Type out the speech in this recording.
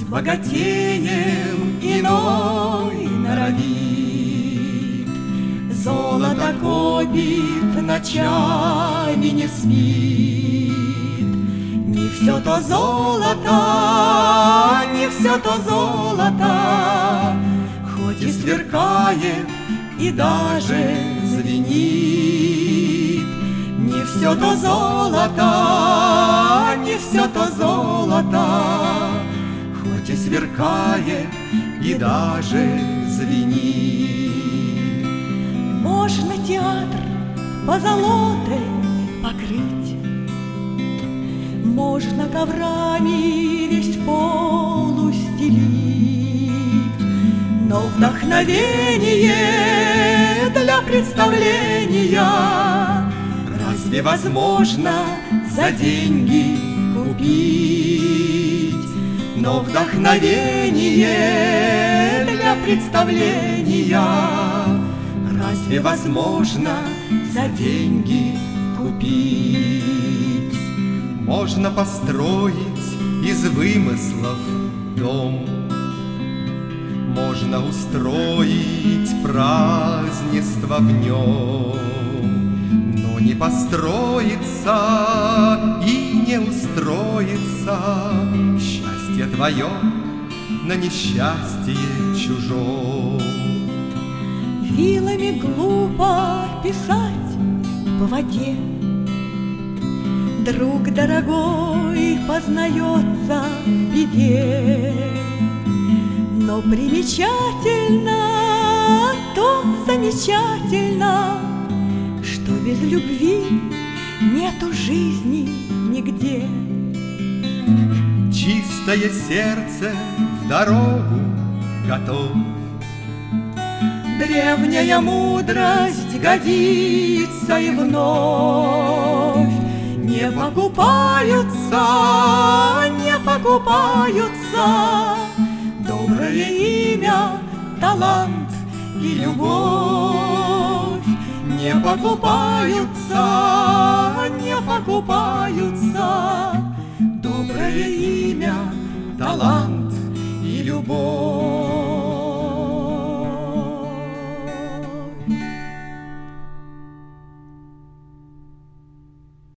богатеем иной норовит. Золото копит, ночами не спит. Не все то золото, не все то золото, хоть и сверкает и даже звенит. Не все то золото, не все то золото, хоть и сверкает и даже звенит. Можно театр позолотой покрыть, можно коврами весь пол устелить, но вдохновение для представления разве возможно за деньги купить? Но вдохновение для представления разве возможно за деньги купить? Можно построить из вымыслов дом, можно устроить празднество в нем, но не построится и не устроится счастье твое на несчастье чужом. Вилами глупо писать по воде, друг дорогой познается в беде. Но примечательно, то замечательно, что без любви нету жизни нигде. Чистое сердце в дорогу готов, древняя мудрость годится и вновь. Не покупаются, не покупаются доброе имя, талант и любовь. Не покупаются, не покупаются доброе имя, талант